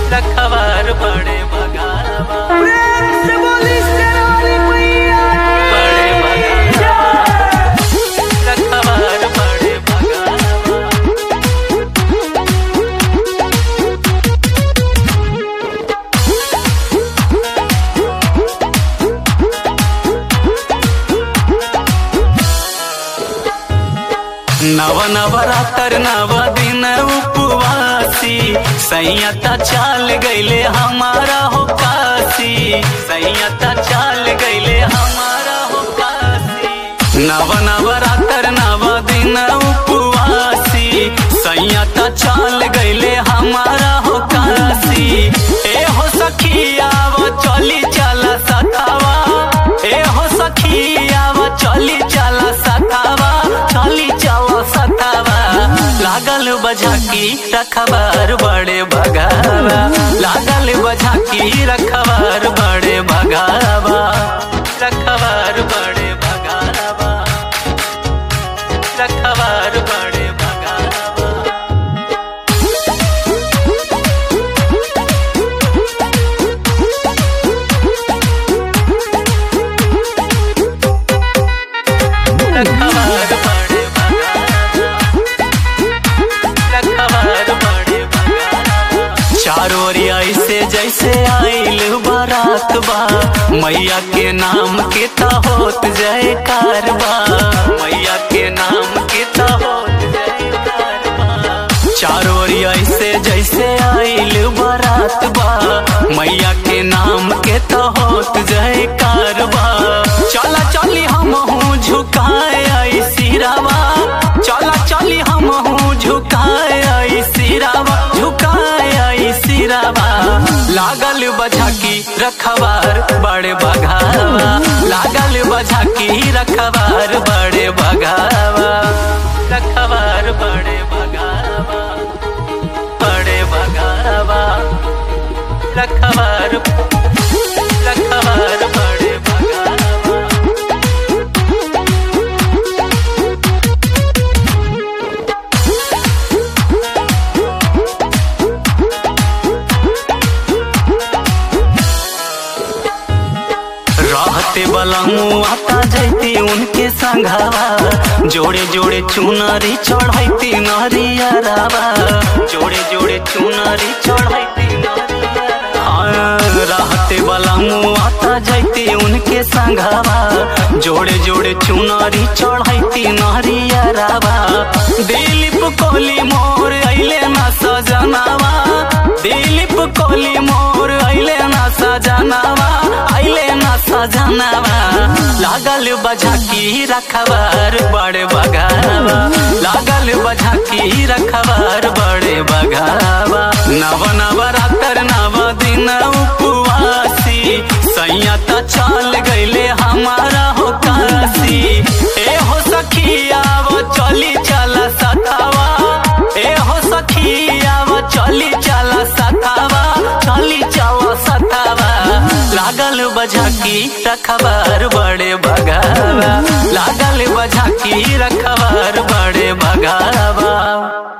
रखवार बड़े भगावा प्रेम से बोली शेरावाली मैया बड़े भगावा रखवार बड़े भगावा। नव नवरात्र नव दिन उपवासी सैयता चाल गईले हमारा हो काशी सैयता चाल गईले हमारा हो काशी। नव नवरात्र नव दिन उपवासी सैयता चाल गईले हमारा हो काशी। ए हो सखिया वो चली चला सतावा ए हो सखिया वो चली चला सतावा चली चला सतावा। लागल बझाकी रखवार बड़े भगावा लागल बझाकी रखवार बड़े भगावा रखवार बड़े भगावा रखवार बड़े भगावा। रखवार बड़े रखवार बड़े चारों ओरिया ऐसे जैसे आइल बारात बा मैया के नाम के ता होत जयकार बा मैया के नाम के ता होत जयकार बा। चारों ओरिया ऐसे जैसे आइल बारात बा मैया के नाम के ता होत जयकार बा। चला चली हम हूँ झुकाए आई सिरावा चला चली हम हूँ झुकाए आई सिरावा झुकाए आई सिरावा। लागल बझाकी रखवार बड़े भगावा लागल बझाकी रखवार बड़े भगावा रखवार बड़े भगावा बड़े भगावा रखवार रखवार बड़े भगावा। रहते बलमु आता जैती उनके संघावा जोड़े जोड़े चुनरी चढ़ैती नरियरावा जोड़े जोड़े चुनरी चढ़ैती नरियरावा। रहते बलमु आता जैती उनके संघावा जोड़े जोड़े चुनरी चढ़ैती नरियरावा। दिलीप कोहली मोर अइले ना सजनावा दिलीप कोहली मोर अइले ना सजनावा अइले ना सजनावा। लागल बझाकी रखवार बड़े भगावा लागल बझाकी रखवार बड़े भगावा। नव नवरात्र नव दिन उपवासी सैयता चाल गईले हमारा हो काशी। ए हो सखिया वो चली चला सतावा ए हो सखिया वो चली चला सतावा चली चला सतावा। लागल बझाकी रखवार बड़े भगावा लागल बझाकी रखवार बड़े भगावा।